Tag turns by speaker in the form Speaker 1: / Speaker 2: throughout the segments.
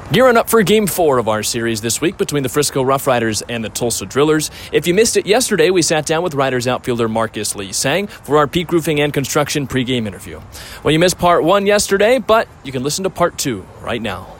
Speaker 1: Gearing up for Game 4 of our series this week between the Frisco Rough Riders and the Tulsa Drillers. If you missed it yesterday, we sat down with Riders outfielder Marcus Lee-Sang for our Peak Roofing and Construction pregame interview. Well, you missed part 1 yesterday, but you can listen to part 2 right now.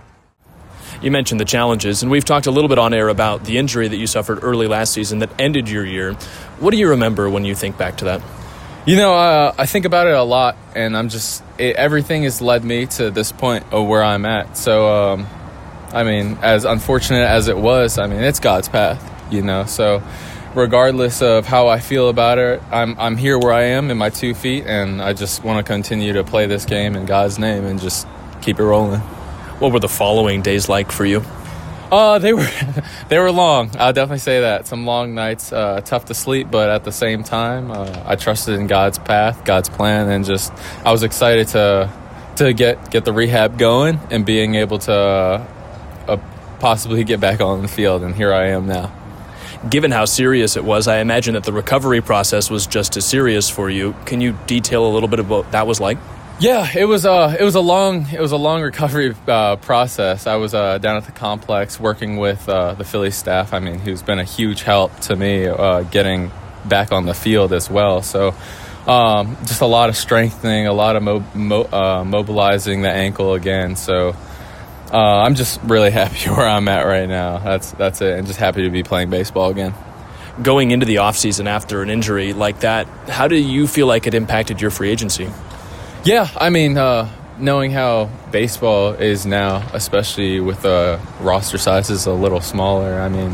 Speaker 1: You mentioned the challenges, and we've talked a little bit on air about the injury that you suffered early last season that ended your year. What do you remember when you think back to that?
Speaker 2: I think about it a lot, and everything has led me to this point of where I'm at. So, as unfortunate as it was, it's God's path, So, regardless of how I feel about it, I'm here where I am in my 2 feet, and I just want to continue to play this game in God's name and just keep it rolling.
Speaker 1: What were the following days like for you?
Speaker 2: They were long. I'll definitely say that. Some long nights, tough to sleep, but at the same time, I trusted in God's path, God's plan, and I was excited to get the rehab going and being able to possibly get back on the field, and here I am now.
Speaker 1: Given how serious it was, I imagine that the recovery process was just as serious for you. Can you detail a little bit about what that was like?
Speaker 2: Yeah, it was a long recovery process. I was down at the complex working with the Phillies staff. Who's been a huge help to me getting back on the field as well. So, just a lot of strengthening, a lot of mobilizing the ankle again. So, I'm just really happy where I'm at right now. That's it, and just happy to be playing baseball again.
Speaker 1: Going into the offseason after an injury like that, how do you feel like it impacted your free agency?
Speaker 2: Yeah, knowing how baseball is now, especially with the roster sizes a little smaller,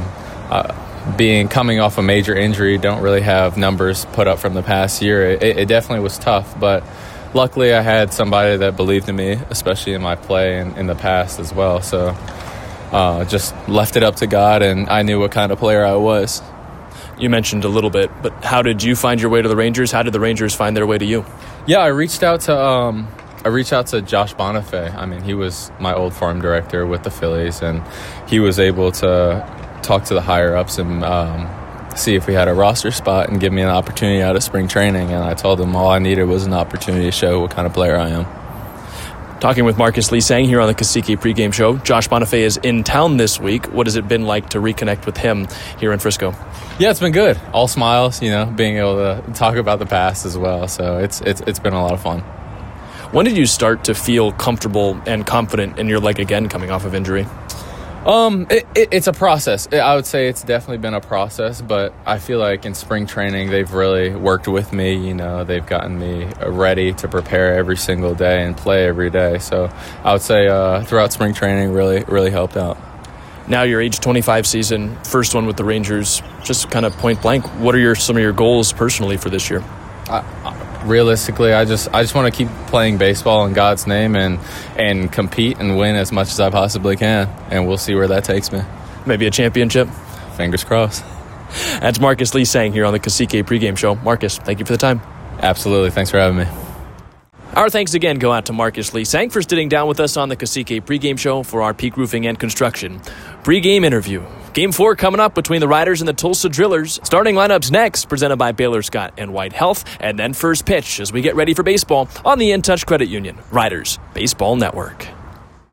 Speaker 2: coming off a major injury, don't really have numbers put up from the past year. It definitely was tough, but luckily I had somebody that believed in me, especially in my play and in the past as well. So just left it up to God, and I knew what kind of player I was.
Speaker 1: You mentioned a little bit, but how did you find your way to the Rangers? How did the Rangers find their way to you?
Speaker 2: Yeah, I reached out to Josh Bonifay. He was my old farm director with the Phillies, and he was able to talk to the higher-ups and see if we had a roster spot and give me an opportunity out of spring training. And I told him all I needed was an opportunity to show what kind of player I am.
Speaker 1: Talking with Marcus Lee-Sang here on the Cacique pregame show. Josh Bonifay is in town this week. What has it been like to reconnect with him here in Frisco?
Speaker 2: Yeah, it's been good. All smiles, being able to talk about the past as well. So it's been a lot of fun.
Speaker 1: When did you start to feel comfortable and confident in your leg again coming off of injury?
Speaker 2: It's a process. I would say it's definitely been a process, but I feel like in spring training they've really worked with me. They've gotten me ready to prepare every single day and play every day. So I would say throughout spring training really helped out.
Speaker 1: Now your age 25 season, first one with the Rangers, just kind of point blank, what are some of your goals personally for this year?
Speaker 2: Realistically, I just want to keep playing baseball in God's name and compete and win as much as I possibly can, and we'll see where that takes me.
Speaker 1: Maybe a championship?
Speaker 2: Fingers crossed.
Speaker 1: That's Marcus Lee-Sang here on the Cacique pregame show. Marcus, thank you for the time.
Speaker 2: Absolutely. Thanks for having me.
Speaker 1: Our thanks again go out to Marcus Lee-Sang for sitting down with us on the Cacique pregame show for our Peak Roofing and Construction pregame interview. Game 4 coming up between the Riders and the Tulsa Drillers. Starting lineups next, presented by Baylor Scott and White Health, and then first pitch as we get ready for baseball on the In Touch Credit Union Riders Baseball Network.